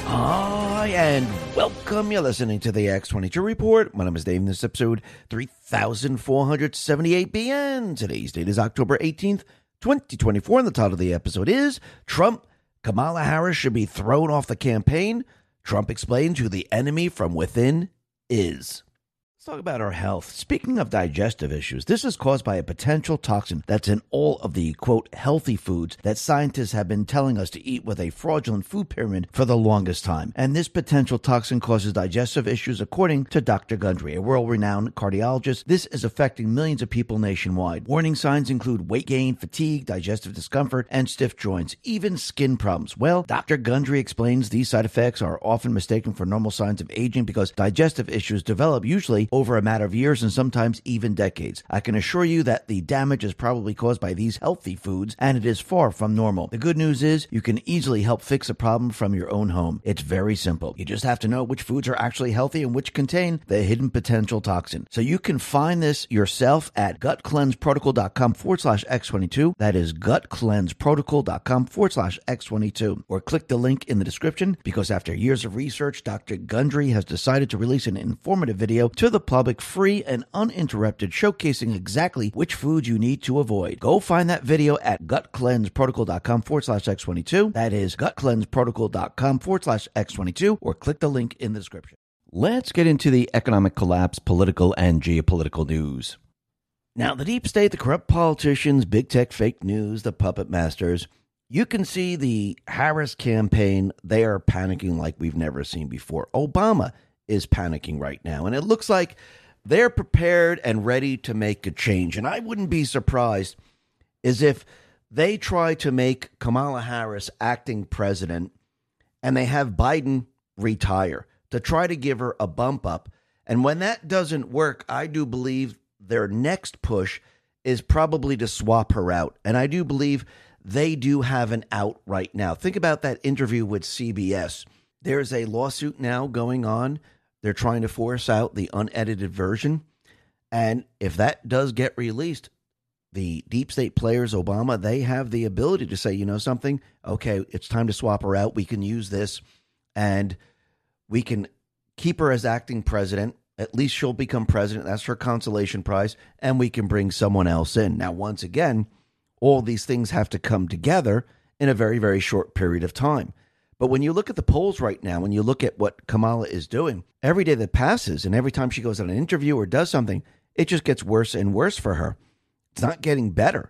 Hi, and welcome. You're listening to the X22 Report. My name is Dave, and this is episode 3478BN. Today's date is October 18th, 2024, and the title of the episode is Trump, Kamala Harris should be thrown off the campaign. Trump explains who the enemy from within is. Let's talk about our health. Speaking of digestive issues, this is caused by a potential toxin that's in all of the, quote, healthy foods that scientists have been telling us to eat with a fraudulent food pyramid for the longest time. And this potential toxin causes digestive issues, according to Dr. Gundry, a world-renowned cardiologist. This is affecting millions of people nationwide. Warning signs include weight gain, fatigue, digestive discomfort, and stiff joints, even skin problems. Well, Dr. Gundry explains these side effects are often mistaken for normal signs of aging because digestive issues develop usually over a matter of years and sometimes even decades. I can assure you that the damage is probably caused by these healthy foods, and it is far from normal. The good news is you can easily help fix a problem from your own home. It's very simple. You just have to know which foods are actually healthy and which contain the hidden potential toxin. So you can find this yourself at gutcleanseprotocol.com/X22. That is gutcleanseprotocol.com/X22. Or click the link in the description, because after years of research, Dr. Gundry has decided to release an informative video to the public, free and uninterrupted, showcasing exactly which foods you need to avoid. Go find that video at gutcleanseprotocol.com/X22. That is gutcleanseprotocol.com/X22, or click the link in the description. Let's get into the economic collapse, political and geopolitical news. Now, the deep state, the corrupt politicians, big tech, fake news, the puppet masters, you can see the Harris campaign, they are panicking like we've never seen before. Obama is panicking right now, and it looks like they're prepared and ready to make a change. And I wouldn't be surprised as if they try to make Kamala Harris acting president and they have Biden retire to try to give her a bump up. And when that doesn't work, I do believe their next push is probably to swap her out. And I do believe they do have an out right now. Think about that interview with CBS. There's a lawsuit now going on. They're trying to force out the unedited version. And if that does get released, the deep state players, Obama, they have the ability to say, you know something? Okay, it's time to swap her out. We can use this and we can keep her as acting president. At least she'll become president. That's her consolation prize. And we can bring someone else in. Now, once again, all these things have to come together in a very, very short period of time. But when you look at the polls right now, when you look at what Kamala is doing, every day that passes and every time she goes on an interview or does something, it just gets worse and worse for her. It's not getting better.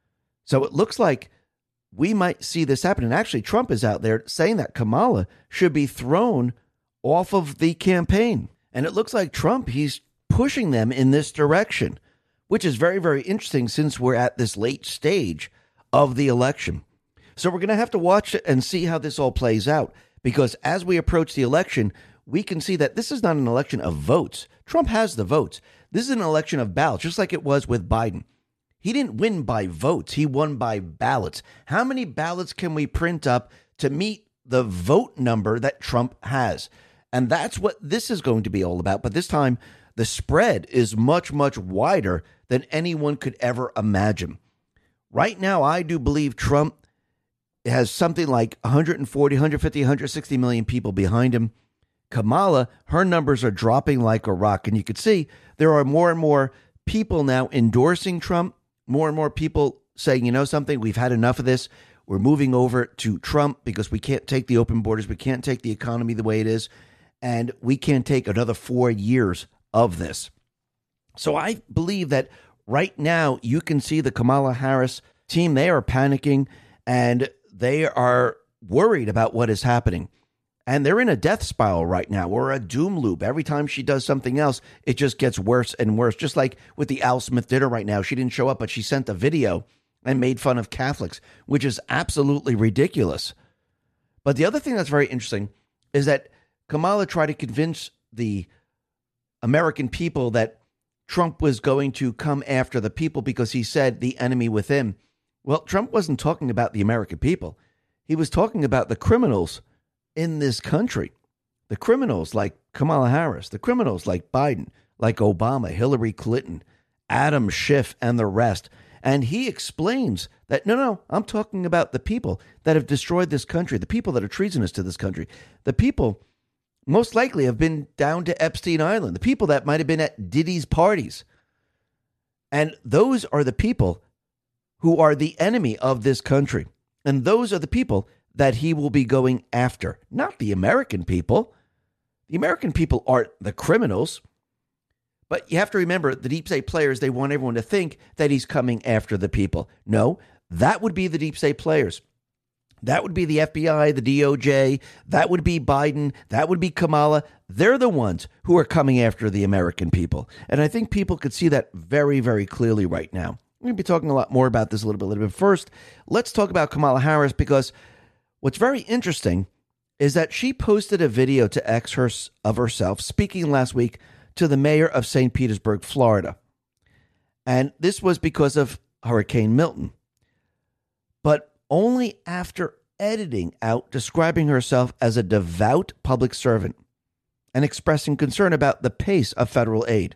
So it looks like we might see this happen. And actually, Trump is out there saying that Kamala should be thrown off of the campaign. And it looks like Trump, he's pushing them in this direction, which is very, very interesting since we're at this late stage of the election. So we're going to have to watch it and see how this all plays out, because as we approach the election, we can see that this is not an election of votes. Trump has the votes. This is an election of ballots, just like it was with Biden. He didn't win by votes. He won by ballots. How many ballots can we print up to meet the vote number that Trump has? And that's what this is going to be all about. But this time, the spread is much, much wider than anyone could ever imagine. Right now, I do believe Trump has something like 140, 150, 160 million people behind him. Kamala, her numbers are dropping like a rock. And you can see there are more and more people now endorsing Trump, more and more people saying, you know something, we've had enough of this. We're moving over to Trump because we can't take the open borders. We can't take the economy the way it is. And we can't take another 4 years of this. So I believe that right now you can see the Kamala Harris team, they are panicking and they are worried about what is happening. And they're in a death spiral right now, or a doom loop. Every time she does something else, it just gets worse and worse. Just like with the Al Smith dinner right now. She didn't show up, but she sent a video and made fun of Catholics, which is absolutely ridiculous. But the other thing that's very interesting is that Kamala tried to convince the American people that Trump was going to come after the people because he said the enemy within. Well, Trump wasn't talking about the American people. He was talking about the criminals in this country. The criminals like Kamala Harris, the criminals like Biden, like Obama, Hillary Clinton, Adam Schiff, and the rest. And he explains that, no, I'm talking about the people that have destroyed this country, the people that are treasonous to this country, the people most likely have been down to Epstein Island, the people that might have been at Diddy's parties. And those are the people who are the enemy of this country. And those are the people that he will be going after, not the American people. The American people aren't the criminals. But you have to remember, the deep state players, they want everyone to think that he's coming after the people. No, that would be the deep state players. That would be the FBI, the DOJ. That would be Biden. That would be Kamala. They're the ones who are coming after the American people. And I think people could see that very, very clearly right now. We're going to be talking a lot more about this a little bit. First, let's talk about Kamala Harris, because what's very interesting is that she posted a video to X of herself speaking last week to the mayor of St. Petersburg, Florida. And this was because of Hurricane Milton. But only after editing out describing herself as a devout public servant and expressing concern about the pace of federal aid.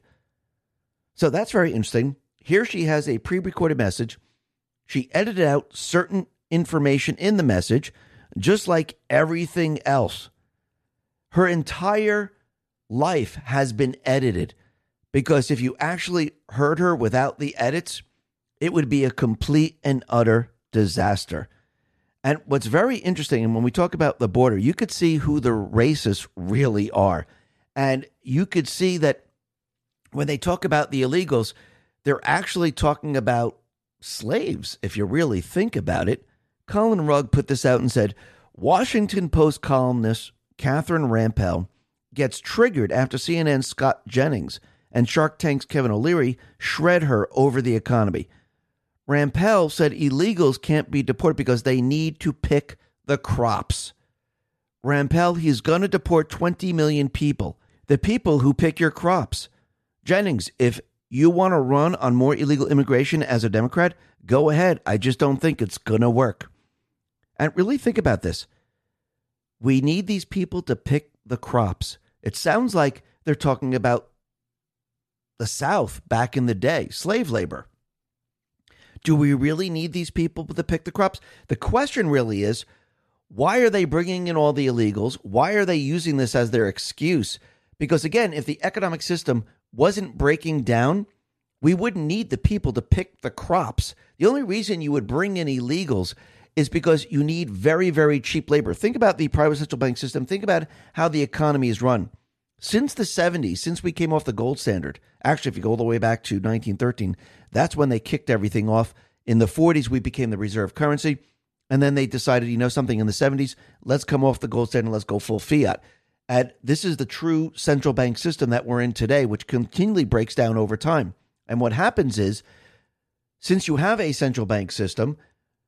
So that's very interesting. Here she has a pre-recorded message. She edited out certain information in the message, just like everything else. Her entire life has been edited, because if you actually heard her without the edits, it would be a complete and utter disaster. And what's very interesting, and when we talk about the border, you could see who the racists really are. And you could see that when they talk about the illegals, they're actually talking about slaves, if you really think about it. Colin Rugg put this out and said, Washington Post columnist Catherine Rampell gets triggered after CNN's Scott Jennings and Shark Tank's Kevin O'Leary shred her over the economy. Rampell said illegals can't be deported because they need to pick the crops. Rampell, he's going to deport 20 million people, the people who pick your crops. Jennings, if you want to run on more illegal immigration as a Democrat, go ahead. I just don't think it's going to work. And really think about this. We need these people to pick the crops. It sounds like they're talking about the South back in the day, slave labor. Do we really need these people to pick the crops? The question really is, why are they bringing in all the illegals? Why are they using this as their excuse? Because again, if the economic system wasn't breaking down, we wouldn't need the people to pick the crops. The only reason you would bring in illegals is because you need very, very cheap labor. Think about the private central bank system. Think about how the economy is run. Since the 70s, since we came off the gold standard, actually, if you go all the way back to 1913, that's when they kicked everything off. In the 40s, we became the reserve currency. And then they decided, something in the 70s, let's come off the gold standard, let's go full fiat. And this is the true central bank system that we're in today, which continually breaks down over time. And what happens is, since you have a central bank system,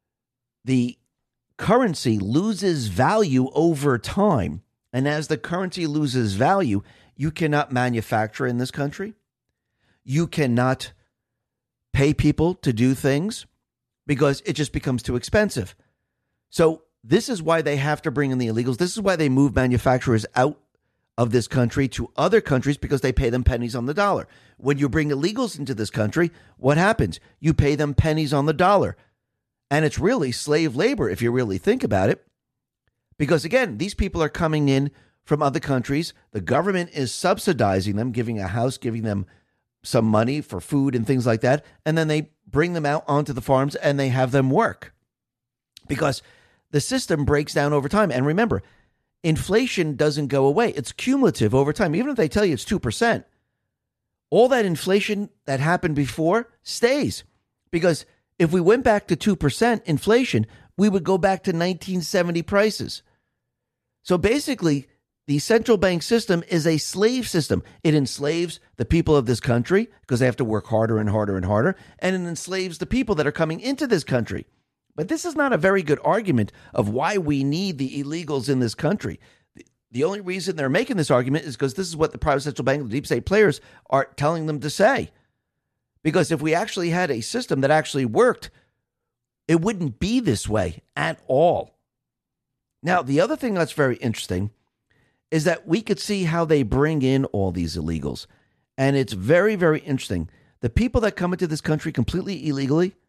the currency loses value over time. And as the currency loses value, you cannot manufacture in this country. You cannot pay people to do things because it just becomes too expensive. So this is why they have to bring in the illegals. This is why they move manufacturers out of this country to other countries, because they pay them pennies on the dollar. When you bring illegals into this country, what happens? You pay them pennies on the dollar. And it's really slave labor if you really think about it. Because again, these people are coming in from other countries. The government is subsidizing them, giving a house, giving them some money for food and things like that. And then they bring them out onto the farms and they have them work. Because the system breaks down over time. And remember, inflation doesn't go away. It's cumulative over time. Even if they tell you it's 2%, all that inflation that happened before stays. Because if we went back to 2% inflation, we would go back to 1970 prices. So basically, the central bank system is a slave system. It enslaves the people of this country because they have to work harder and harder and harder, and it enslaves the people that are coming into this country. But this is not a very good argument of why we need the illegals in this country. The only reason they're making this argument is because this is what the private central bank, the deep state players, are telling them to say. Because if we actually had a system that actually worked, it wouldn't be this way at all. Now, the other thing that's very interesting is that we could see how they bring in all these illegals. And it's very, very interesting. The people that come into this country completely illegally,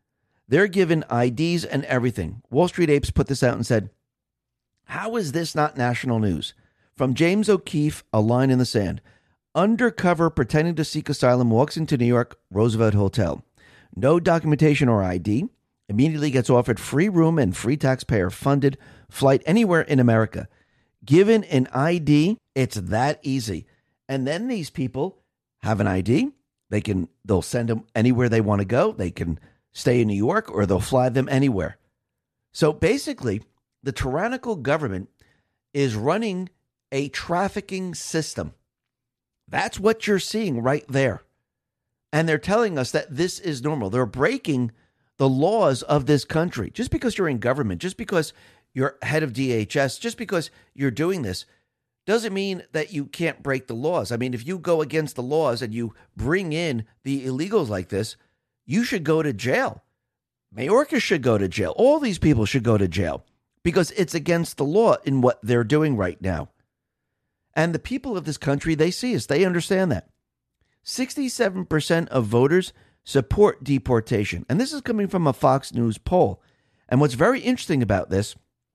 They're given IDs and everything. Wall Street Apes put this out and said, how is this not national news? From James O'Keefe, a line in the sand. Undercover pretending to seek asylum walks into New York Roosevelt Hotel. No documentation or ID. Immediately gets offered free room and free taxpayer-funded flight anywhere in America. Given an ID, it's that easy. And then these people have an ID. They'll send them anywhere they want to go. They can stay in New York or they'll fly them anywhere. So basically, the tyrannical government is running a trafficking system. That's what you're seeing right there. And they're telling us that this is normal. They're breaking the laws of this country. Just because you're in government, just because you're head of DHS, just because you're doing this, doesn't mean that you can't break the laws. I mean, if you go against the laws and you bring in the illegals like this, you should go to jail. Mayorkas should go to jail. All these people should go to jail because it's against the law in what they're doing right now. And the people of this country, they see us. They understand that. 67% of voters support deportation. And this is coming from a Fox News poll. And what's very interesting about this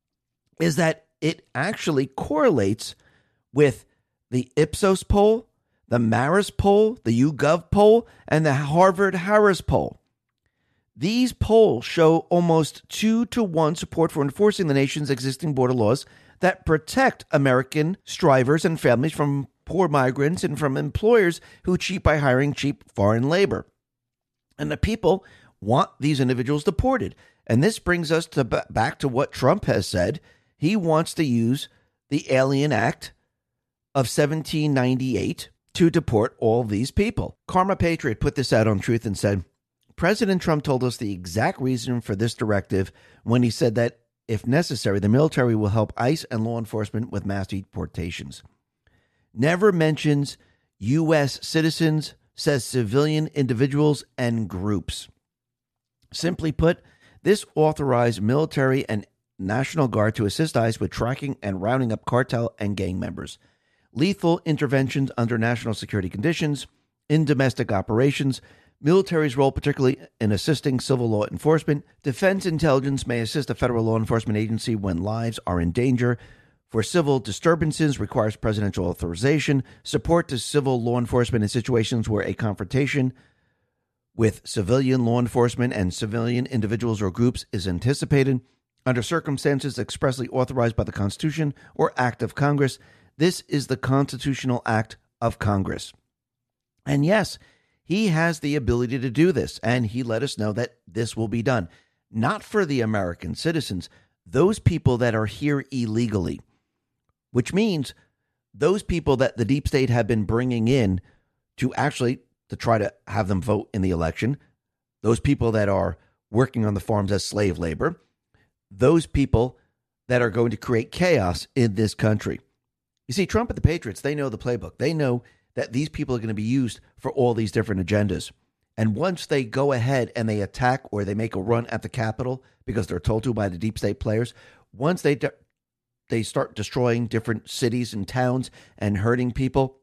is that it actually correlates with the Ipsos poll, the Marist poll, the YouGov poll, and the Harvard-Harris poll. These polls show almost 2-to-1 support for enforcing the nation's existing border laws that protect American strivers and families from poor migrants and from employers who cheat by hiring cheap foreign labor. And the people want these individuals deported. And this brings us back to what Trump has said. He wants to use the Alien Act of 1798 to deport all these people. Karma Patriot put this out on Truth and said, President Trump told us the exact reason for this directive when he said that, if necessary, the military will help ICE and law enforcement with mass deportations. Never mentions U.S. citizens, says civilian individuals and groups. Simply put, this authorized military and National Guard to assist ICE with tracking and rounding up cartel and gang members. Lethal interventions under national security conditions, in domestic operations, military's role particularly in assisting civil law enforcement. Defense intelligence may assist a federal law enforcement agency when lives are in danger. For civil disturbances requires presidential authorization. Support to civil law enforcement in situations where a confrontation with civilian law enforcement and civilian individuals or groups is anticipated under circumstances expressly authorized by the Constitution or Act of Congress. This is the Constitutional Act of Congress. And yes, he has the ability to do this, and he let us know that this will be done. Not for the American citizens, those people that are here illegally, which means those people that the deep state have been bringing in to try to have them vote in the election, those people that are working on the farms as slave labor, those people that are going to create chaos in this country. You see, Trump and the Patriots, they know the playbook. They know that these people are going to be used for all these different agendas. And once they go ahead and they attack or they make a run at the Capitol because they're told to by the deep state players, once they start destroying different cities and towns and hurting people,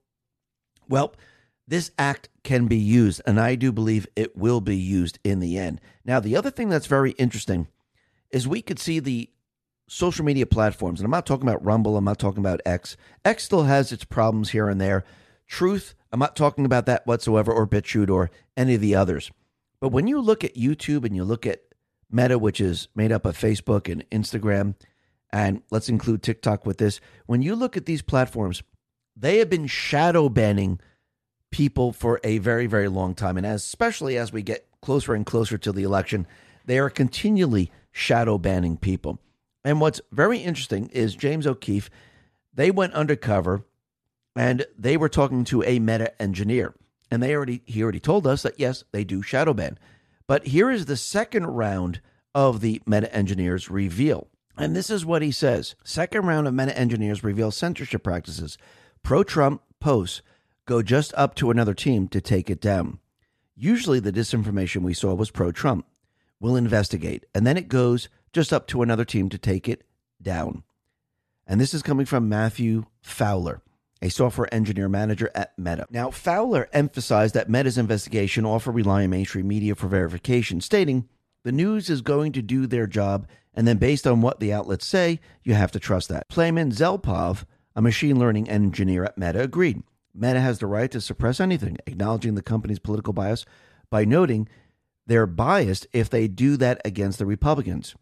well, this act can be used, and I do believe it will be used in the end. Now, the other thing that's very interesting is we could see the social media platforms, and I'm not talking about Rumble, I'm not talking about X. X still has its problems here and there. Truth, I'm not talking about that whatsoever, or BitChute or any of the others. But when you look at YouTube and you look at Meta, which is made up of Facebook and Instagram, and let's include TikTok with this, when you look at these platforms, they have been shadow banning people for a very, very long time. And especially as we get closer and closer to the election, they are continually shadow banning people. And what's very interesting is James O'Keefe, they went undercover and they were talking to a Meta engineer. And he already told us that, yes, they do shadow ban. But here is the second round of the Meta engineers reveal. And this is what he says. Second round of Meta engineers reveal censorship practices. Pro-Trump posts go just up to another team to take it down. Usually the disinformation we saw was pro-Trump. We'll investigate. And then it goes just up to another team to take it down. And this is coming from Matthew Fowler, a software engineer manager at Meta. Now, Fowler emphasized that Meta's investigation often rely on mainstream media for verification, stating, The news is going to do their job, and then based on what the outlets say, you have to trust that. Playman Zelpov, a machine learning engineer at Meta, agreed. Meta has the right to suppress anything, acknowledging the company's political bias by noting they're biased if they do that against the Republicans.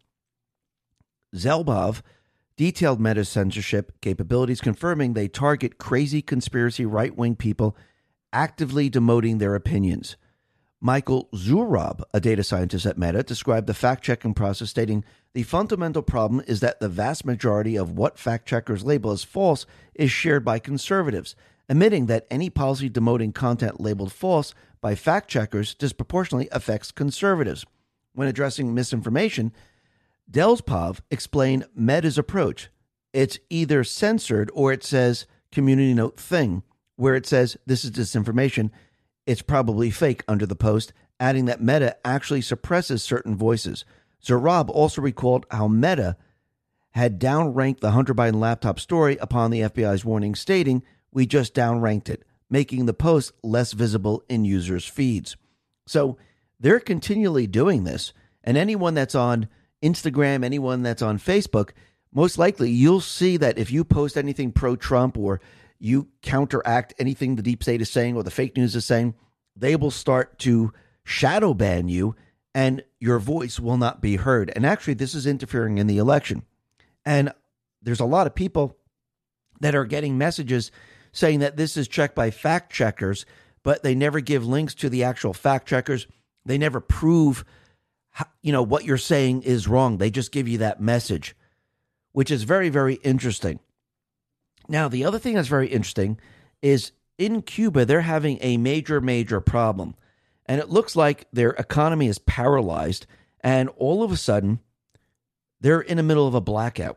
Zelpov detailed Meta's censorship capabilities, confirming they target crazy conspiracy right-wing people, actively demoting their opinions. Michael Zurob, a data scientist at Meta, described the fact-checking process, stating, the fundamental problem is that the vast majority of what fact-checkers label as false is shared by conservatives, admitting that any policy demoting content labeled false by fact-checkers disproportionately affects conservatives. When addressing misinformation, Delspov explained Meta's approach. It's either censored or it says community note thing, where it says this is disinformation. It's probably fake under the post, adding that Meta actually suppresses certain voices. Zurab also recalled how Meta had downranked the Hunter Biden laptop story upon the FBI's warning, stating, we just downranked it, making the post less visible in users' feeds. So they're continually doing this, and anyone that's on Instagram, anyone that's on Facebook, most likely you'll see that if you post anything pro-Trump or you counteract anything the deep state is saying or the fake news is saying, they will start to shadow ban you and your voice will not be heard. And actually, this is interfering in the election. And there's a lot of people that are getting messages saying that this is checked by fact checkers, but they never give links to the actual fact checkers. They never prove, what you're saying is wrong. They just give you that message, which is very, very interesting. Now, the other thing that's very interesting is in Cuba, they're having a major, major problem. And it looks like their economy is paralyzed. And all of a sudden, they're in the middle of a blackout.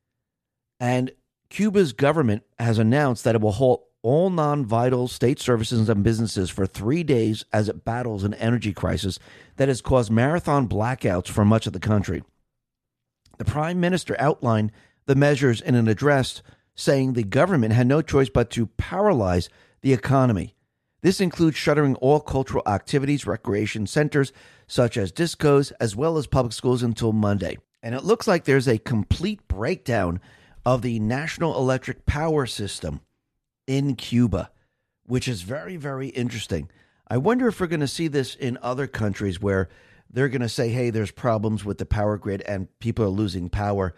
And Cuba's government has announced that it will halt all non-vital state services and businesses for 3 days as it battles an energy crisis that has caused marathon blackouts for much of the country. The prime minister outlined the measures in an address, saying the government had no choice but to paralyze the economy. This includes shuttering all cultural activities, recreation centers, such as discos, as well as public schools until Monday. And it looks like there's a complete breakdown of the national electric power system in Cuba, which is very, very interesting. I wonder if we're going to see this in other countries where they're going to say, hey, there's problems with the power grid and people are losing power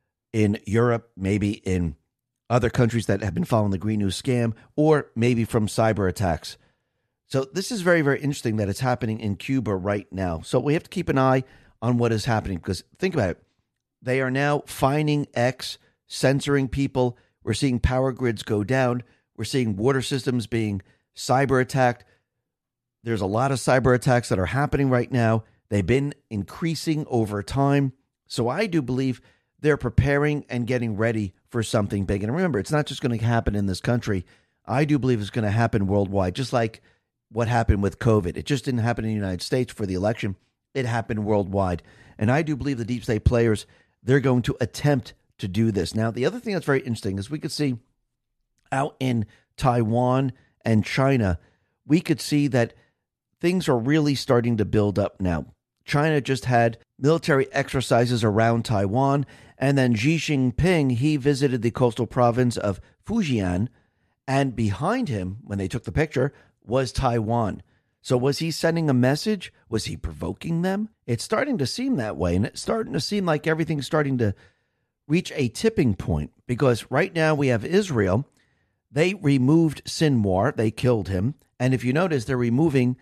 in Europe, maybe in other countries that have been following the Green News scam, or maybe from cyber attacks. So this is very, very interesting that it's happening in Cuba right now. So we have to keep an eye on what is happening, because think about it. They are now fining X, censoring people. We're seeing power grids go down. We're seeing water systems being cyber attacked. There's a lot of cyber attacks that are happening right now. They've been increasing over time. So I do believe they're preparing and getting ready for something big. And remember, it's not just going to happen in this country. I do believe it's going to happen worldwide, just like what happened with COVID. It just didn't happen in the United States for the election. It happened worldwide. And I do believe the deep state players, they're going to attempt to do this. Now, the other thing that's very interesting is we could see out in Taiwan and China, we could see that things are really starting to build up now. China just had military exercises around Taiwan, and then Xi Jinping, he visited the coastal province of Fujian, and behind him, when they took the picture, was Taiwan. So was he sending a message? Was he provoking them? It's starting to seem that way, and it's starting to seem like everything's starting to reach a tipping point, because right now we have Israel. They removed Sinwar. They killed him. And if you notice, they're removing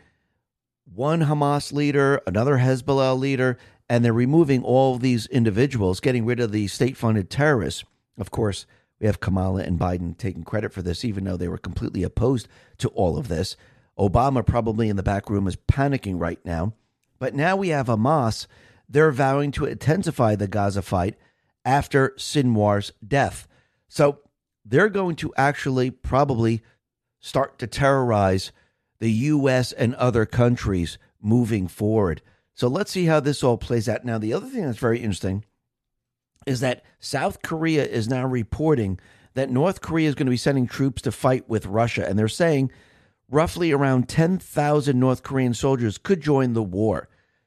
one Hamas leader, another Hezbollah leader, and they're removing all of these individuals, getting rid of the state-funded terrorists. Of course, we have Kamala and Biden taking credit for this, even though they were completely opposed to all of this. Obama probably in the back room is panicking right now. But now we have Hamas. They're vowing to intensify the Gaza fight after Sinwar's death. So they're going to actually probably start to terrorize the U.S. and other countries moving forward. So let's see how this all plays out. Now, the other thing that's very interesting is that South Korea is now reporting that North Korea is going to be sending troops to fight with Russia. And they're saying roughly around 10,000 North Korean soldiers could join the war.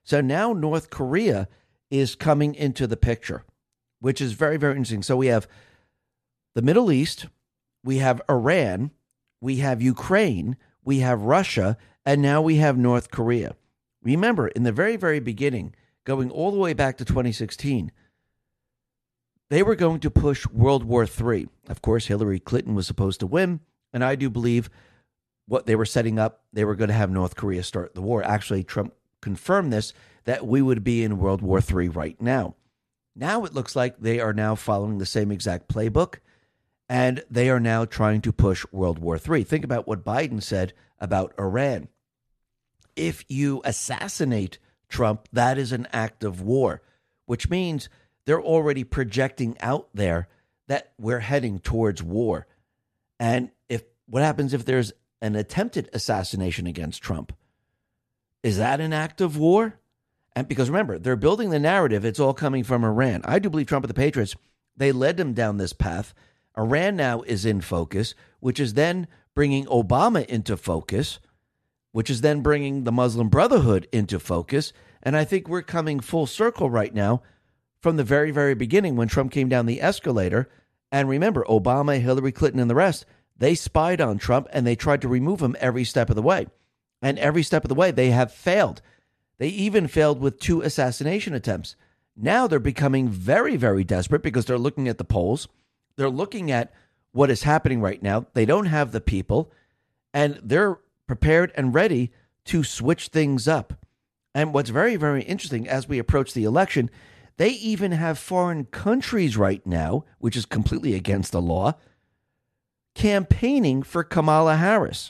So now North Korea is coming into the picture, which is very, very interesting. So we have the Middle East, we have Iran, we have Ukraine, we have Russia, and now we have North Korea. Remember, in the very, very beginning, going all the way back to 2016, they were going to push World War III. Of course, Hillary Clinton was supposed to win, and I do believe what they were setting up, they were going to have North Korea start the war. Actually, Trump confirmed this, that we would be in World War III right now. Now it looks like they are now following the same exact playbook, and they are now trying to push World War III. Think about what Biden said about Iran. If you assassinate Trump, that is an act of war, which means they're already projecting out there that we're heading towards war. And what happens if there's an attempted assassination against Trump? Is that an act of war? And because remember, they're building the narrative, it's all coming from Iran. I do believe Trump and the Patriots, they led them down this path. Iran now is in focus, which is then bringing Obama into focus, which is then bringing the Muslim Brotherhood into focus. And I think we're coming full circle right now from the very, very beginning when Trump came down the escalator. And remember, Obama, Hillary Clinton, and the rest, they spied on Trump and they tried to remove him every step of the way. And every step of the way, they have failed. They even failed with 2 assassination attempts. Now they're becoming very, very desperate because they're looking at the polls. They're looking at what is happening right now. They don't have the people, and they're prepared and ready to switch things up. And what's very, very interesting as we approach the election, they even have foreign countries right now, which is completely against the law, campaigning for Kamala Harris.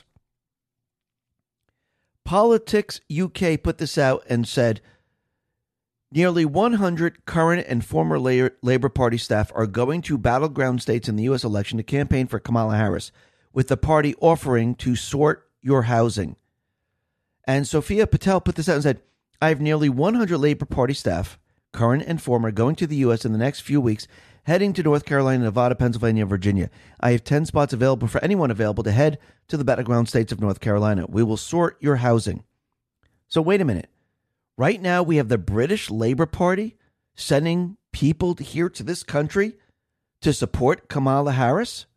Politics UK put this out and said nearly 100 current and former Labor Party staff are going to battleground states in the U.S. election to campaign for Kamala Harris, with the party offering to sort your housing. And Sophia Patel put this out and said, I have nearly 100 Labor Party staff, current and former, going to the U.S. in the next few weeks, heading to North Carolina, Nevada, Pennsylvania, and Virginia. I have 10 spots available for anyone available to head to the battleground states of North Carolina. We will sort your housing. So wait a minute. Right now, we have the British Labour Party sending people here to this country to support Kamala Harris?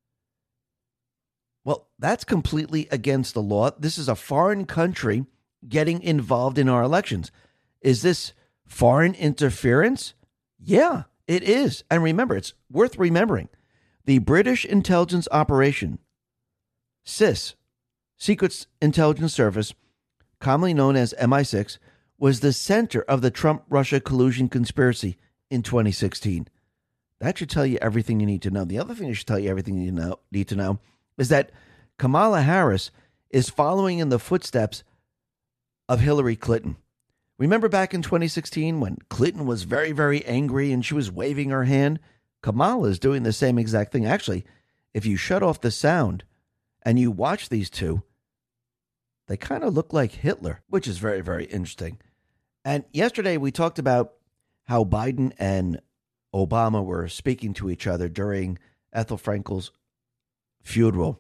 Well, that's completely against the law. This is a foreign country getting involved in our elections. Is this foreign interference? Yeah. It is. And remember, it's worth remembering. The British Intelligence Operation, SIS, Secret Intelligence Service, commonly known as MI6, was the center of the Trump-Russia collusion conspiracy in 2016. That should tell you everything you need to know. The other thing that should tell you everything you need to know is that Kamala Harris is following in the footsteps of Hillary Clinton. Remember back in 2016 when Clinton was very, very angry and she was waving her hand? Kamala is doing the same exact thing. Actually, if you shut off the sound and you watch these two, they kind of look like Hitler, which is very, very interesting. And yesterday we talked about how Biden and Obama were speaking to each other during Ethel Frankel's funeral.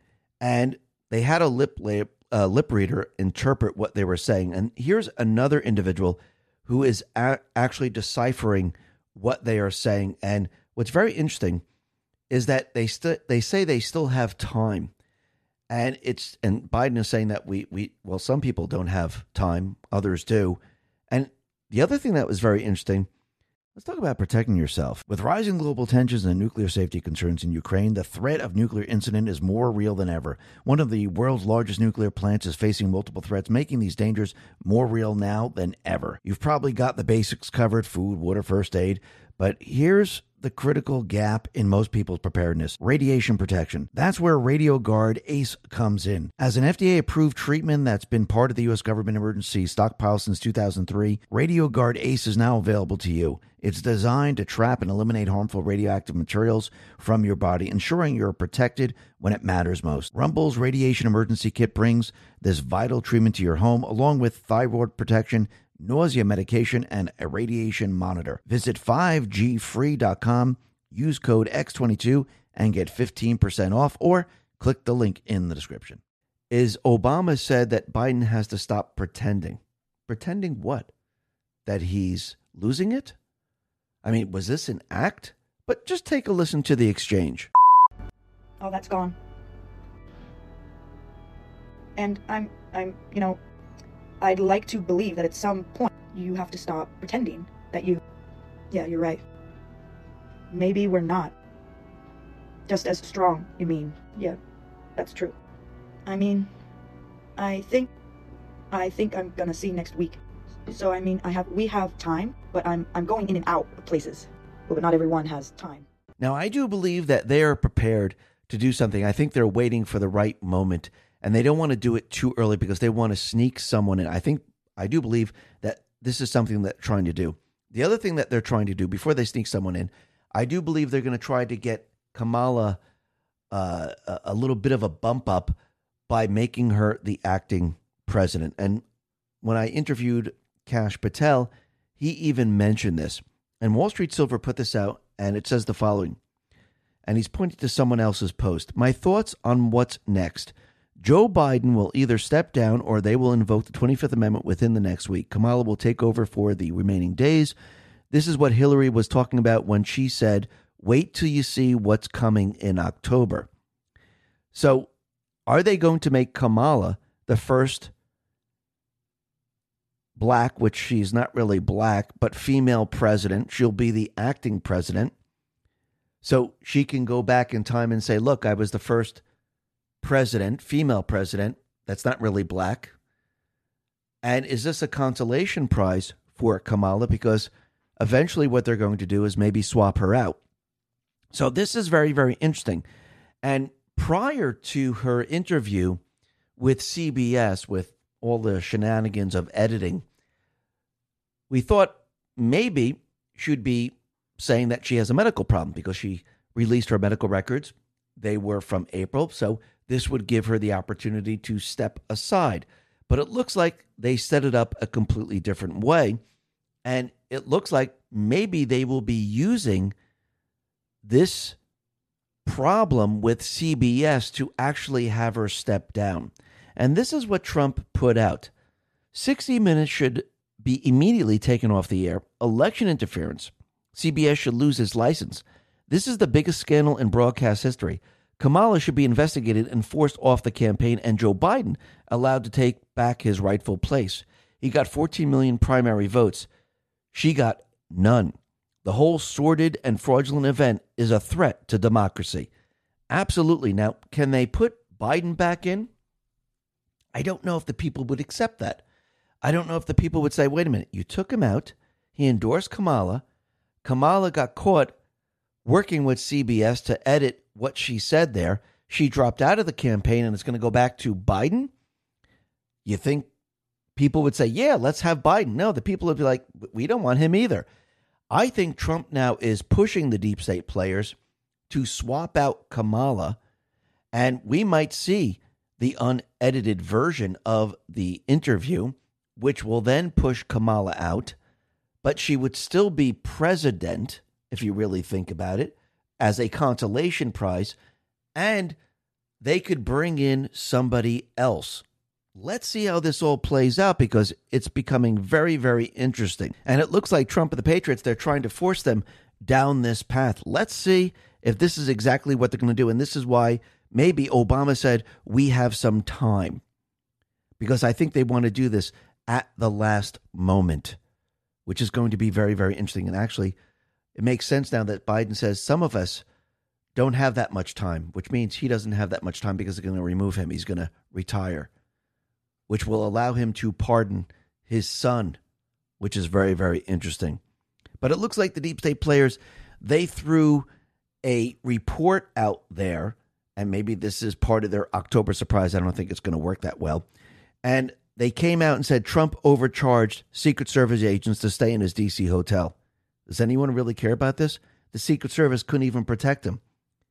And they had a lip reader interpret what they were saying. And here's another individual who is actually deciphering what they are saying. And what's very interesting is that they say they still have time. And Biden is saying that well, some people don't have time, others do. And the other thing that was very interesting, let's talk about protecting yourself. With rising global tensions and nuclear safety concerns in Ukraine, the threat of nuclear incident is more real than ever. One of the world's largest nuclear plants is facing multiple threats, making these dangers more real now than ever. You've probably got the basics covered: food, water, first aid. But here's the critical gap in most people's preparedness: radiation protection. That's where RadioGuard ACE comes in. As an FDA-approved treatment that's been part of the U.S. government emergency stockpile since 2003, RadioGuard ACE is now available to you. It's designed to trap and eliminate harmful radioactive materials from your body, ensuring you're protected when it matters most. Rumble's Radiation Emergency Kit brings this vital treatment to your home, along with thyroid protection, nausea medication, and a radiation monitor. Visit 5gfree.com, use code X22, and get 15% off, or click the link in the description. Obama said that Biden has to stop pretending. Pretending what? That he's losing it? I mean, was this an act? But just take a listen to the exchange. Oh, that's gone. And I'm, I'd like to believe that at some point you have to stop pretending that yeah, you're right. Maybe we're not just as strong, you mean? Yeah, that's true. I mean, I think I'm gonna see next week. So we have time, but I'm going in and out of places. But not everyone has time. Now, I do believe that they are prepared to do something. I think they're waiting for the right moment, and they don't want to do it too early because they want to sneak someone in. I do believe that this is something that they're trying to do. The other thing that they're trying to do before they sneak someone in, I do believe they're going to try to get Kamala a little bit of a bump up by making her the acting president. And when I interviewed Kash Patel, he even mentioned this. And Wall Street Silver put this out, and it says the following. And he's pointing to someone else's post. My thoughts on what's next. Joe Biden will either step down or they will invoke the 25th Amendment within the next week. Kamala will take over for the remaining days. This is what Hillary was talking about when she said, wait till you see what's coming in October. So are they going to make Kamala the first black, which she's not really black, but female president? She'll be the acting president. So she can go back in time and say, look, I was the first president, female president, that's not really black. And is this a consolation prize for Kamala? Because eventually what they're going to do is maybe swap her out. So this is very, very interesting. And prior to her interview with CBS, with all the shenanigans of editing, we thought maybe she'd be saying that she has a medical problem because she released her medical records. They were from April, so this would give her the opportunity to step aside. But it looks like they set it up a completely different way, and it looks like maybe they will be using this problem with CBS to actually have her step down. And this is what Trump put out. 60 Minutes should be immediately taken off the air. Election interference. CBS should lose its license. This is the biggest scandal in broadcast history. Kamala should be investigated and forced off the campaign, and Joe Biden allowed to take back his rightful place. He got 14 million primary votes. She got none. The whole sordid and fraudulent event is a threat to democracy. Absolutely. Now, can they put Biden back in? I don't know if the people would accept that. I don't know if the people would say, wait a minute, you took him out. He endorsed Kamala. Kamala got caught working with CBS to edit what she said there. She dropped out of the campaign and it's going to go back to Biden. You think people would say, yeah, let's have Biden? No, the people would be like, we don't want him either. I think Trump now is pushing the deep state players to swap out Kamala, and we might see the unedited version of the interview, which will then push Kamala out, but she would still be president, if you really think about it, as a consolation prize, and they could bring in somebody else. Let's see how this all plays out, because it's becoming very, very interesting. And it looks like Trump and the Patriots, they're trying to force them down this path. Let's see if this is exactly what they're going to do. And this is why maybe Obama said, we have some time, because I think they want to do this at the last moment, which is going to be very, very interesting. And actually, it makes sense now that Biden says some of us don't have that much time, which means he doesn't have that much time because they're going to remove him. He's going to retire, which will allow him to pardon his son, which is very, very interesting. But it looks like the deep state players, they threw a report out there, and maybe this is part of their October surprise. I don't think it's going to work that well. And they came out and said Trump overcharged Secret Service agents to stay in his D.C. hotel. Does anyone really care about this? The Secret Service couldn't even protect him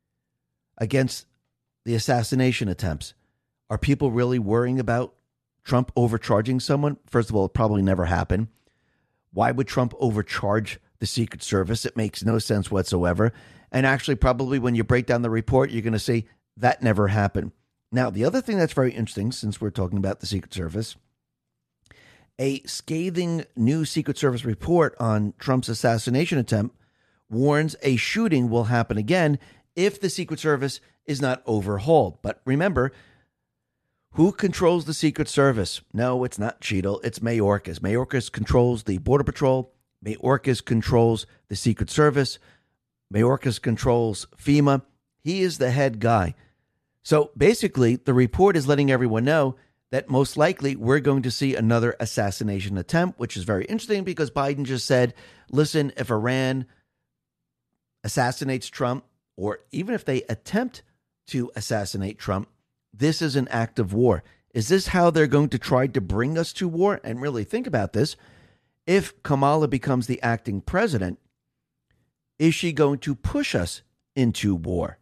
against the assassination attempts. Are people really worrying about Trump overcharging someone? First of all, it probably never happened. Why would Trump overcharge the Secret Service? It makes no sense whatsoever. And actually, probably when you break down the report, you're going to see that never happened. Now, the other thing that's very interesting, since we're talking about the Secret Service, A scathing new Secret Service report on Trump's assassination attempt warns a shooting will happen again if the Secret Service is not overhauled. But remember, who controls the Secret Service? No, it's not Cheadle. It's Mayorkas. Mayorkas controls the Border Patrol. Mayorkas controls the Secret Service. Mayorkas controls FEMA. He is the head guy. So basically, the report is letting everyone know that most likely we're going to see another assassination attempt, which is very interesting because Biden just said, listen, if Iran assassinates Trump, or even if they attempt to assassinate Trump, this is an act of war. Is this how they're going to try to bring us to war? And really think about this. If Kamala becomes the acting president, is she going to push us into war?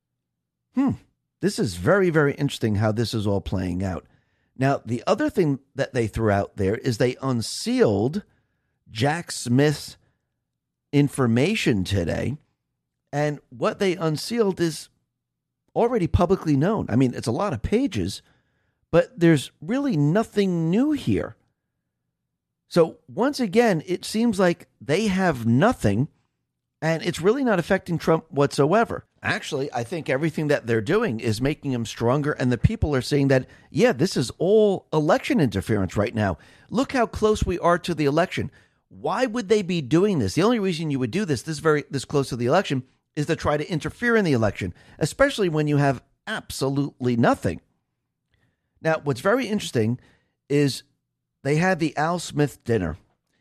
This is very, very interesting how this is all playing out. Now, the other thing that they threw out there is they unsealed Jack Smith's information today. And what they unsealed is already publicly known. I mean, it's a lot of pages, but there's really nothing new here. So once again, it seems like they have nothing, and it's really not affecting Trump whatsoever. Actually, I think everything that they're doing is making him stronger, and the people are saying that, yeah, this is all election interference right now. Look how close we are to the election. Why would they be doing this? The only reason you would do this close to the election is to try to interfere in the election, especially when you have absolutely nothing. Now, what's very interesting is they had the Al Smith dinner,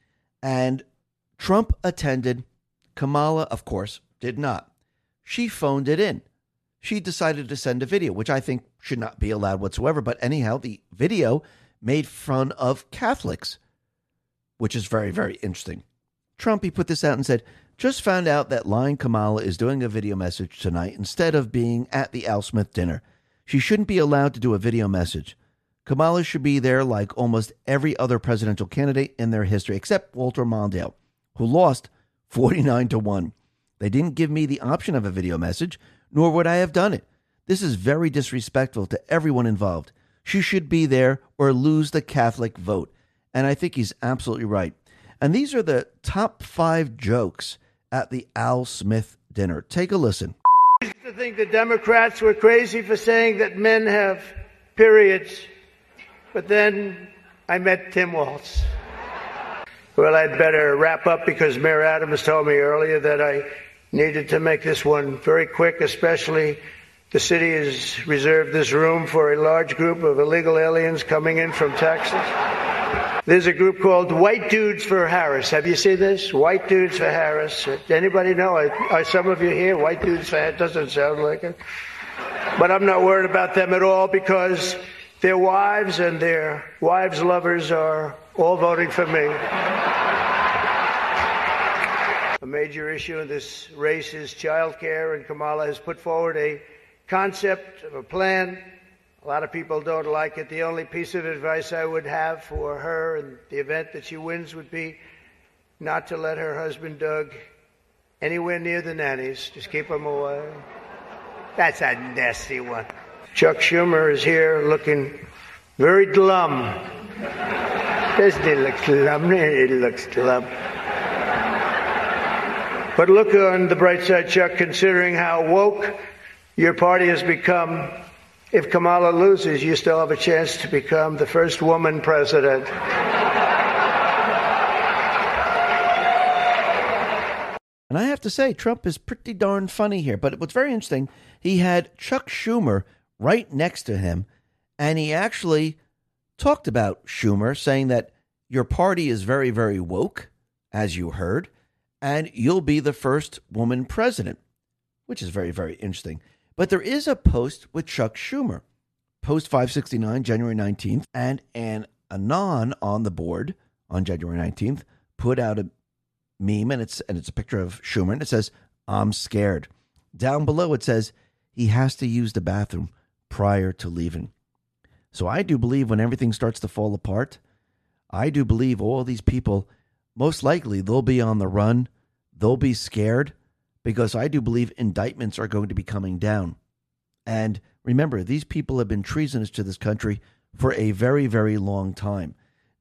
and Trump attended. Kamala, of course, did not. She phoned it in. She decided to send a video, which I think should not be allowed whatsoever. But anyhow, the video made fun of Catholics, which is very, very interesting. Trump, he put this out and said, just found out that lying Kamala is doing a video message tonight instead of being at the Al Smith dinner. She shouldn't be allowed to do a video message. Kamala should be there like almost every other presidential candidate in their history, except Walter Mondale, who lost 49-1. They didn't give me the option of a video message, nor would I have done it. This is very disrespectful to everyone involved. She should be there or lose the Catholic vote. And I think he's absolutely right. And these are the top 5 jokes at the Al Smith dinner. Take a listen. I used to think the Democrats were crazy for saying that men have periods. But then I met Tim Walz. Well, I'd better wrap up because Mayor Adams told me earlier that I needed to make this one very quick, especially the city has reserved this room for a large group of illegal aliens coming in from Texas. There's a group called White Dudes for Harris. Have you seen this? White Dudes for Harris. Anybody know? Are some of you here? White Dudes for Harris? Doesn't sound like it. But I'm not worried about them at all because their wives and their wives' lovers are all voting for me. A major issue in this race is child care, and Kamala has put forward a concept of a plan. A lot of people don't like it. The only piece of advice I would have for her in the event that she wins would be not to let her husband, Doug, anywhere near the nannies. Just keep him away. That's a nasty one. Chuck Schumer is here looking very glum. Doesn't he look glum? He looks glum. But look on the bright side, Chuck, considering how woke your party has become. If Kamala loses, you still have a chance to become the first woman president. And I have to say, Trump is pretty darn funny here. But what's very interesting, he had Chuck Schumer right next to him, and he actually talked about Schumer, saying that your party is very, very woke, as you heard, and you'll be the first woman president, which is very, very interesting. But there is a post with Chuck Schumer, post 569, January 19th, and an Anon on the board on January 19th put out a meme, and it's a picture of Schumer, and it says, "I'm scared." Down below it says he has to use the bathroom prior to leaving. So I do believe when everything starts to fall apart, I do believe all these people, most likely they'll be on the run, they'll be scared, because I do believe indictments are going to be coming down. And remember, these people have been treasonous to this country for a very, very long time. Now,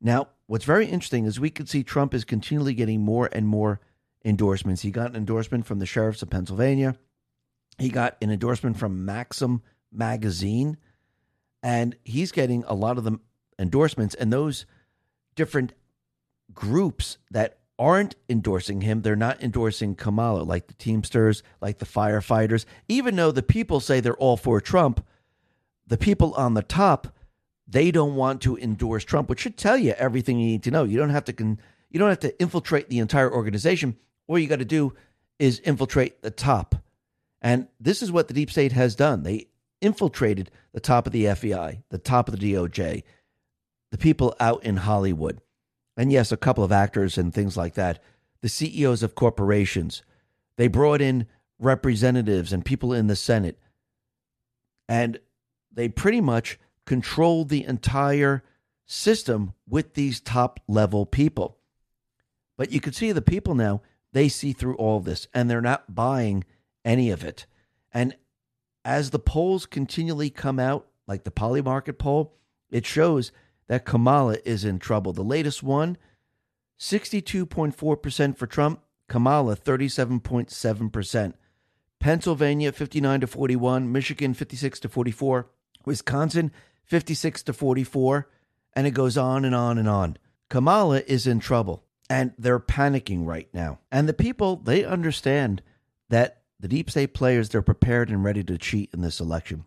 what's very interesting is we could see Trump is continually getting more and more endorsements. He got an endorsement from the sheriffs of Pennsylvania. He got an endorsement from Maxim magazine. And he's getting a lot of the endorsements. And those different groups that aren't endorsing him, they're not endorsing Kamala, like the Teamsters, like the firefighters. Even though the people say they're all for Trump, the people on the top, they don't want to endorse Trump, which should tell you everything you need to know. You don't have to infiltrate the entire organization. All you got to do is infiltrate the top. And this is what the deep state has done. They infiltrated the top of the FBI, the top of the DOJ, the people out in Hollywood. And yes, a couple of actors and things like that. The CEOs of corporations. They brought in representatives and people in the Senate. And they pretty much controlled the entire system with these top level people. But you can see the people now, they see through all of this and they're not buying any of it. And as the polls continually come out, like the Polymarket poll, it shows that Kamala is in trouble. The latest one, 62.4% for Trump, Kamala 37.7%. Pennsylvania 59-41, Michigan 56-44, Wisconsin 56-44, and it goes on and on and on. Kamala is in trouble, and they're panicking right now. And the people, they understand that the deep state players, they're prepared and ready to cheat in this election.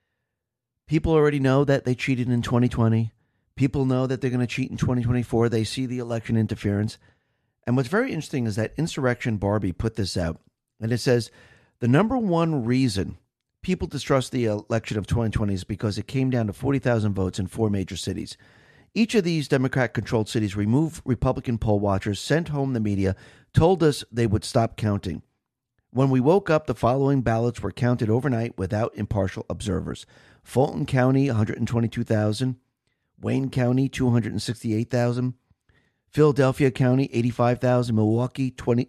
People already know that they cheated in 2020. People know that they're going to cheat in 2024. They see the election interference. And what's very interesting is that Insurrection Barbie put this out, and it says the number one reason people distrust the election of 2020 is because it came down to 40,000 votes in 4 major cities. Each of these Democrat-controlled cities removed Republican poll watchers, sent home the media, told us they would stop counting. When we woke up, the following ballots were counted overnight without impartial observers. Fulton County, 122,000. Wayne County, 268,000. Philadelphia County, 85,000. Milwaukee,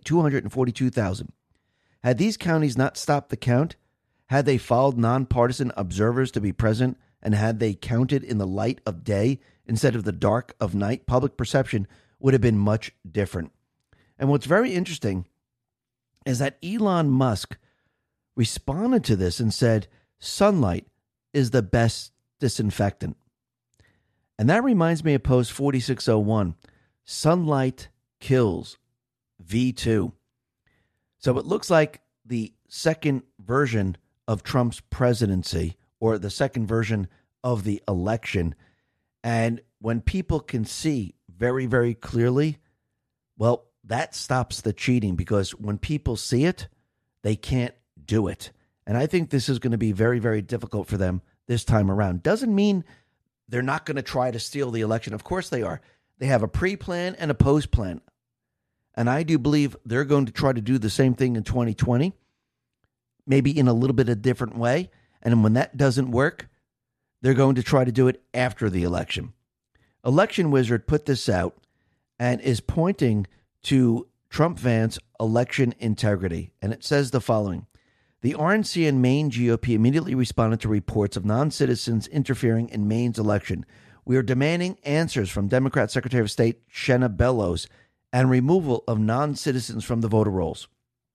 242,000. Had these counties not stopped the count, had they followed nonpartisan observers to be present, and had they counted in the light of day instead of the dark of night, public perception would have been much different. And what's very interesting is that Elon Musk responded to this and said, sunlight is the best disinfectant. And that reminds me of post 4601, sunlight kills, V2. So it looks like the second version of Trump's presidency, or the second version of the election. And when people can see very, very clearly, well, that stops the cheating, because when people see it, they can't do it. And I think this is going to be very, very difficult for them this time around. Doesn't mean they're not going to try to steal the election. Of course they are. They have a pre-plan and a post-plan. And I do believe they're going to try to do the same thing in 2020, maybe in a little bit of a different way. And when that doesn't work, they're going to try to do it after the election. Election Wizard put this out and is pointing to Trump-Vance election integrity. And it says the following. The RNC and Maine GOP immediately responded to reports of non-citizens interfering in Maine's election. We are demanding answers from Democrat Secretary of State Shenna Bellows and removal of non-citizens from the voter rolls.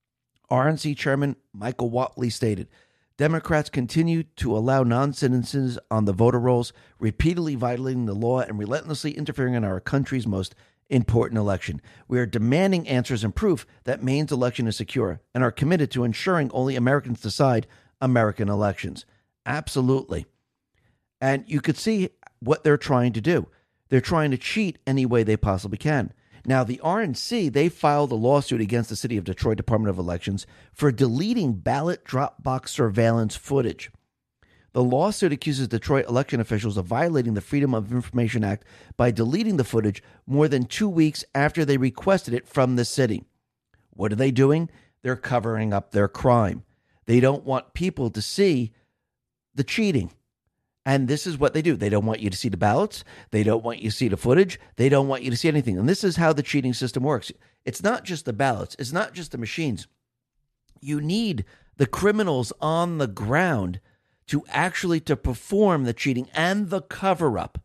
RNC Chairman Michael Whatley stated, Democrats continue to allow non-citizens on the voter rolls, repeatedly violating the law and relentlessly interfering in our country's most important election. We are demanding answers and proof that Maine's election is secure and are committed to ensuring only Americans decide American elections. Absolutely. And you could see what they're trying to do. They're trying to cheat any way they possibly can. Now, the RNC, they filed a lawsuit against the City of Detroit Department of Elections for deleting ballot drop box surveillance footage. The lawsuit accuses Detroit election officials of violating the Freedom of Information Act by deleting the footage more than 2 weeks after they requested it from the city. What are they doing? They're covering up their crime. They don't want people to see the cheating. And this is what they do. They don't want you to see the ballots. They don't want you to see the footage. They don't want you to see anything. And this is how the cheating system works. It's not just the ballots. It's not just the machines. You need the criminals on the ground to perform the cheating and the cover-up.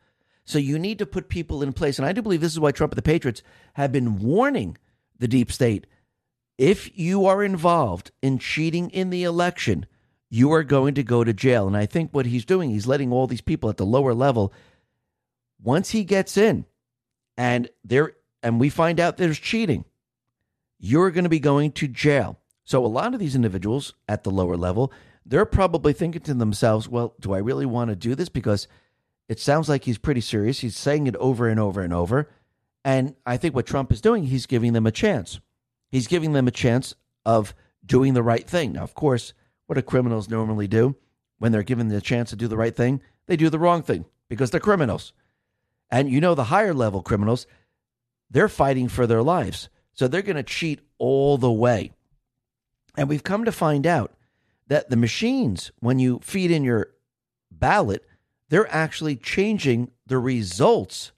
So you need to put people in place. And I do believe this is why Trump and the Patriots have been warning the deep state. If you are involved in cheating in the election, you are going to go to jail. And I think what he's doing, he's letting all these people at the lower level, once he gets in and we find out there's cheating, you're going to be going to jail. So a lot of these individuals at the lower level, they're probably thinking to themselves, well, do I really want to do this? Because it sounds like he's pretty serious. He's saying it over and over and over. And I think what Trump is doing, he's giving them a chance. He's giving them a chance of doing the right thing. Now, of course, what do criminals normally do when they're given the chance to do the right thing? They do the wrong thing because they're criminals. And you know, the higher level criminals, they're fighting for their lives. So they're going to cheat all the way. And we've come to find out that the machines, when you feed in your ballot, they're actually changing the results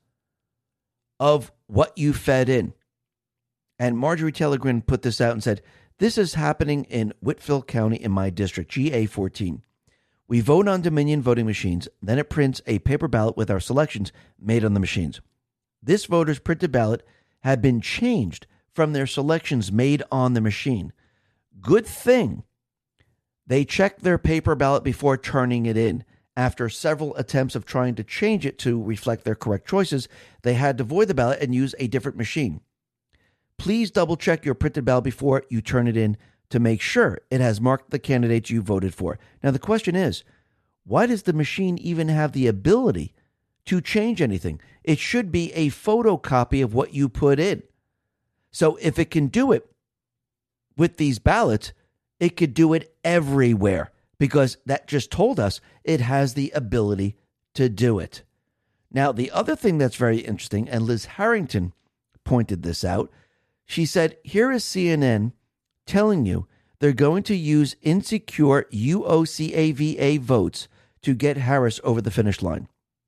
of what you fed in. And Marjorie Taylor Greene put this out and said, this is happening in Whitfield County in my district, GA14. We vote on Dominion voting machines, then it prints a paper ballot with our selections made on the machines. This voter's printed ballot had been changed from their selections made on the machine. Good thing they checked their paper ballot before turning it in. After several attempts of trying to change it to reflect their correct choices, they had to void the ballot and use a different machine. Please double check your printed ballot before you turn it in to make sure it has marked the candidates you voted for. Now, the question is, why does the machine even have the ability to change anything? It should be a photocopy of what you put in. So if it can do it with these ballots, it could do it everywhere because that just told us it has the ability to do it. Now, the other thing that's very interesting, and Liz Harrington pointed this out, she said, here is CNN telling you they're going to use insecure UOCAVA votes to get Harris over the finish line.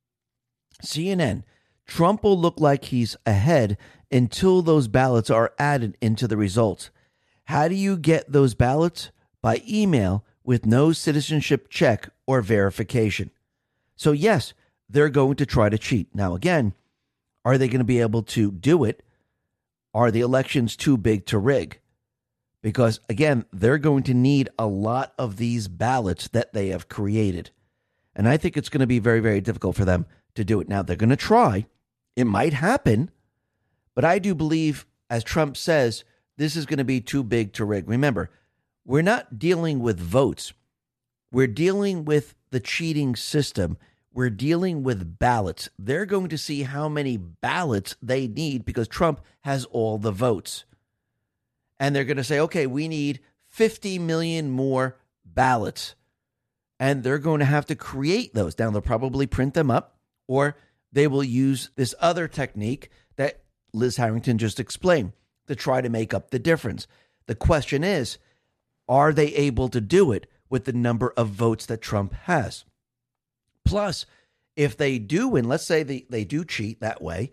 CNN, Trump will look like he's ahead until those ballots are added into the results. How do you get those ballots? By email with no citizenship check or verification. So yes, they're going to try to cheat. Now again, are they going to be able to do it? Are the elections too big to rig? Because again, they're going to need a lot of these ballots that they have created. And I think it's going to be very, very difficult for them to do it. Now, they're going to try. It might happen. But I do believe, as Trump says, this is going to be too big to rig. Remember, we're not dealing with votes. We're dealing with the cheating system. We're dealing with ballots. They're going to see how many ballots they need because Trump has all the votes. And they're going to say, okay, we need 50 million more ballots. And they're going to have to create those. Now, they'll probably print them up, or they will use this other technique that Liz Harrington just explained to try to make up the difference. The question is, are they able to do it with the number of votes that Trump has? Plus, if they do win, let's say they do cheat that way,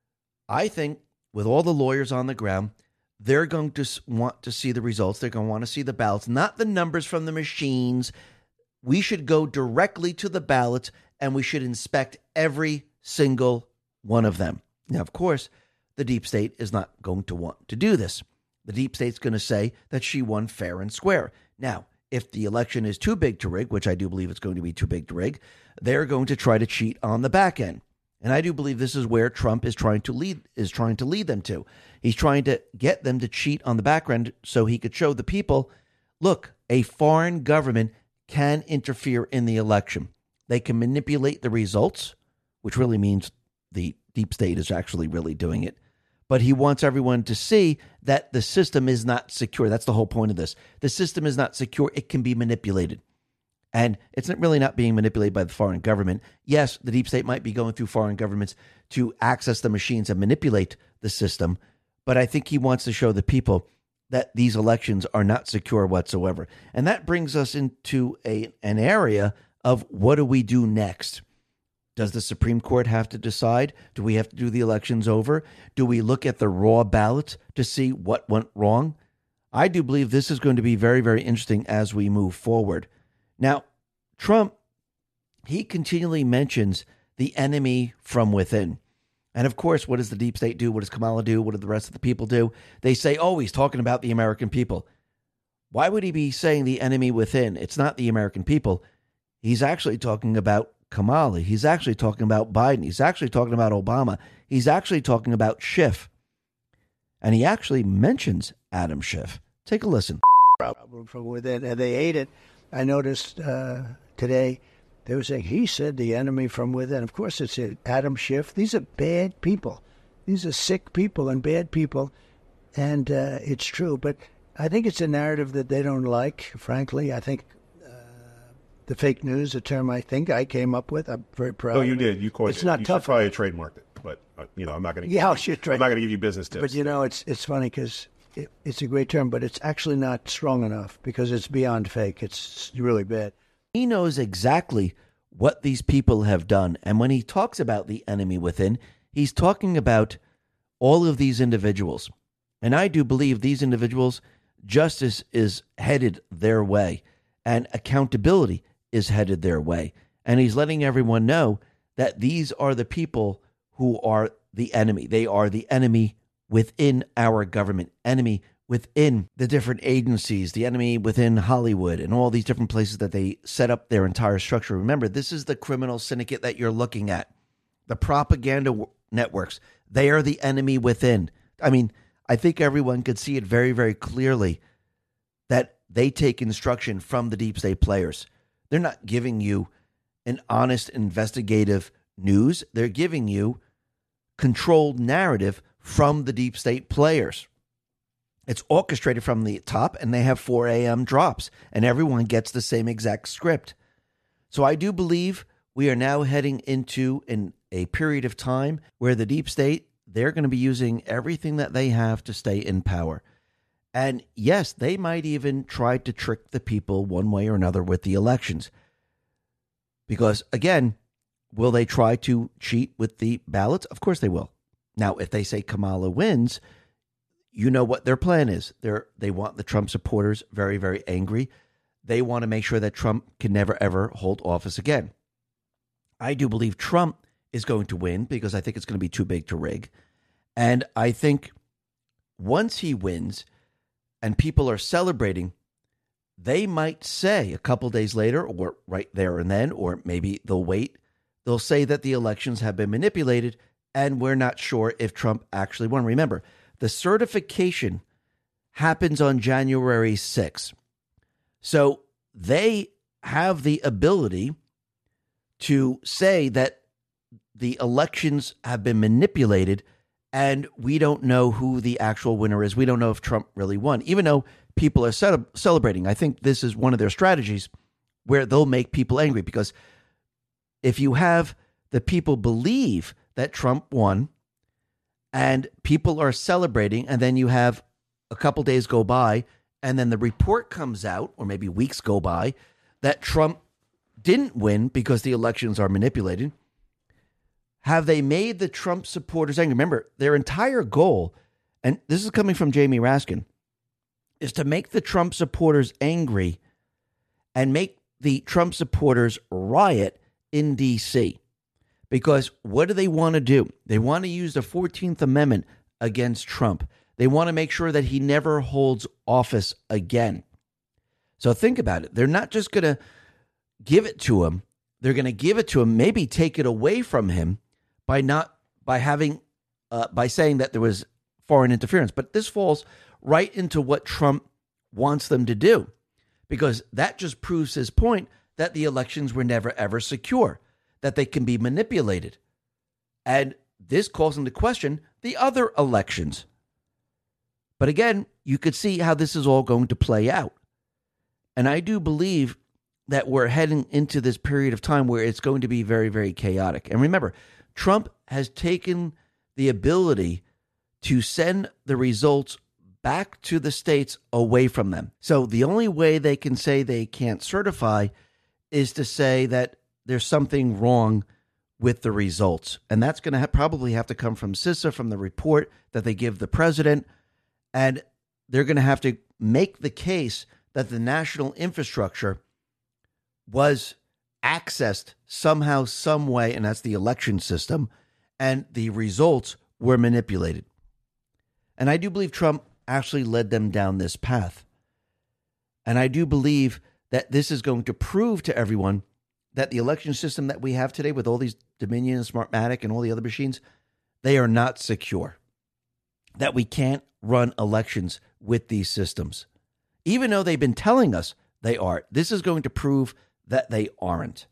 I think with all the lawyers on the ground, they're going to want to see the results. They're going to want to see the ballots, not the numbers from the machines. We should go directly to the ballots and we should inspect every single one of them. Now, of course, the deep state is not going to want to do this. The deep state's going to say that she won fair and square. Now, if the election is too big to rig, which I do believe it's going to be too big to rig, they're going to try to cheat on the back end. And I do believe this is where Trump is trying to lead them to. He's trying to get them to cheat on the back end so he could show the people, look, a foreign government can interfere in the election. They can manipulate the results, which really means the deep state is actually really doing it. But he wants everyone to see that the system is not secure. That's the whole point of this. The system is not secure. It can be manipulated. And it's really not being manipulated by the foreign government. Yes, the deep state might be going through foreign governments to access the machines and manipulate the system. But I think he wants to show the people that these elections are not secure whatsoever. And that brings us into an area of what do we do next? Does the Supreme Court have to decide? Do we have to do the elections over? Do we look at the raw ballots to see what went wrong? I do believe this is going to be very, very interesting as we move forward. Now, Trump, he continually mentions the enemy from within. And of course, what does the deep state do? What does Kamala do? What do the rest of the people do? They say, oh, he's talking about the American people. Why would he be saying the enemy within? It's not the American people. He's actually talking about Kamala. He's actually talking about Biden. He's actually talking about Obama. He's actually talking about Schiff. And he actually mentions Adam Schiff. Take a listen. Problem from within, and they ate it. I noticed today they were saying he said the enemy from within. Of course, it's Adam Schiff. These are bad people. These are sick people and bad people, and it's true. But I think it's a narrative that they don't like, frankly. I think the fake news, a term I think I came up with. I'm very proud. Oh, you did. You coined it. It's not you tough. Should probably trademarked it, but I'm not going to. Yeah, I should try. I'm not going to give you business tips. But it's funny because it's a great term, but it's actually not strong enough because it's beyond fake. It's really bad. He knows exactly what these people have done. And when he talks about the enemy within, he's talking about all of these individuals. And I do believe these individuals, justice is headed their way and accountability is headed their way. And he's letting everyone know that these are the people who are the enemy. They are the enemy within our government, enemy within the different agencies, the enemy within Hollywood and all these different places that they set up their entire structure. Remember, this is the criminal syndicate that you're looking at. The propaganda networks, they are the enemy within. I mean, I think everyone could see it very, very clearly that they take instruction from the deep state players. They're not giving you an honest investigative news. They're giving you controlled narrative from the deep state players. It's orchestrated from the top, and they have 4 a.m. drops, and everyone gets the same exact script. So I do believe we are now heading into a period of time where the deep state, they're going to be using everything that they have to stay in power. And yes, they might even try to trick the people one way or another with the elections. Because again, will they try to cheat with the ballots? Of course they will. Now, if they say Kamala wins, you know what their plan is. They want the Trump supporters very, very angry. They want to make sure that Trump can never, ever hold office again. I do believe Trump is going to win because I think it's going to be too big to rig. And I think once he wins and people are celebrating, they might say a couple days later or right there and then, or maybe they'll wait. They'll say that the elections have been manipulated and we're not sure if Trump actually won. Remember, the certification happens on January 6th. So they have the ability to say that the elections have been manipulated and we don't know who the actual winner is. We don't know if Trump really won, even though people are celebrating. I think this is one of their strategies where they'll make people angry, because if you have the people believe that Trump won and people are celebrating, and then you have a couple days go by and then the report comes out, or maybe weeks go by, that Trump didn't win because the elections are manipulated, have they made the Trump supporters angry? Remember, their entire goal, and this is coming from Jamie Raskin, is to make the Trump supporters angry and make the Trump supporters riot in D.C. Because what do they want to do? They want to use the 14th Amendment against Trump. They want to make sure that he never holds office again. So think about it. They're not just going to give it to him. They're going to give it to him, maybe take it away from him by saying that there was foreign interference. But this falls right into what Trump wants them to do, because that just proves his point that the elections were never, ever secure, that they can be manipulated. And this calls into question the other elections. But again, you could see how this is all going to play out. And I do believe that we're heading into this period of time where it's going to be very, very chaotic. And remember, Trump has taken the ability to send the results back to the states away from them. So the only way they can say they can't certify is to say that there's something wrong with the results. And that's going to probably have to come from CISA, from the report that they give the president. And they're going to have to make the case that the national infrastructure was accessed somehow, some way, and that's the election system, and the results were manipulated. And I do believe Trump actually led them down this path. And I do believe that this is going to prove to everyone that the election system that we have today with all these Dominion and Smartmatic and all the other machines, they are not secure. That we can't run elections with these systems. Even though they've been telling us they are. This is going to prove that they aren't.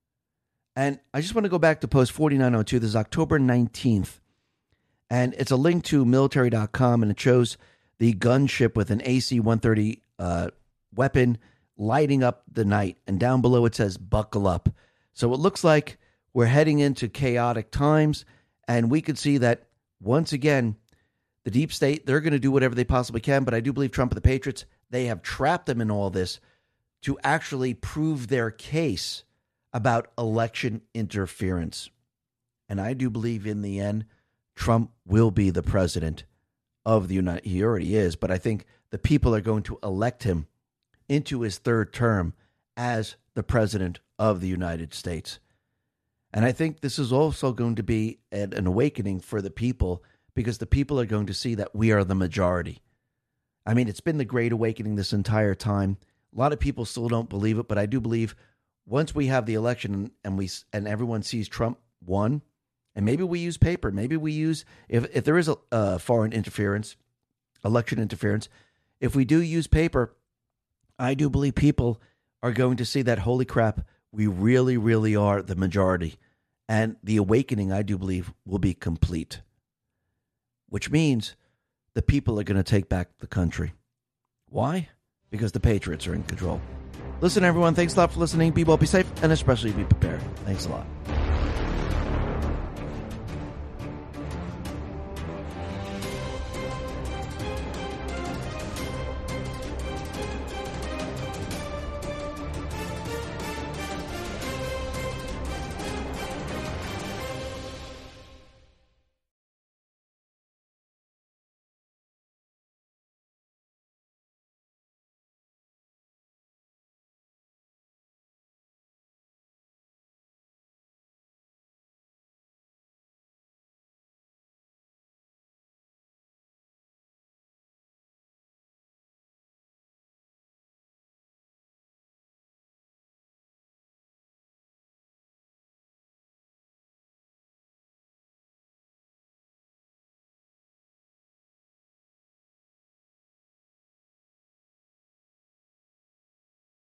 And I just want to go back to post 4902. This is October 19th. And it's a link to military.com, and it shows the gunship with an AC-130 weapon lighting up the night. And down below it says, buckle up. So it looks like we're heading into chaotic times. And we could see that, once again, the deep state, they're going to do whatever they possibly can. But I do believe Trump and the Patriots, they have trapped them in all this to actually prove their case about election interference. And I do believe in the end, Trump will be the president of the United States. He already is, but I think the people are going to elect him into his third term as the president of the United States. And I think this is also going to be an awakening for the people, because the people are going to see that we are the majority. I mean, it's been the Great Awakening this entire time. A lot of people still don't believe it, but I do believe once we have the election and everyone sees Trump won, and maybe we use paper, maybe we use, if there is a foreign interference, election interference, if we do use paper, I do believe people are going to see that, holy crap, we really, really are the majority. And the awakening, I do believe, will be complete. Which means the people are going to take back the country. Why? Because the Patriots are in control. Listen, everyone, thanks a lot for listening. Be well, be safe, and especially be prepared. Thanks a lot.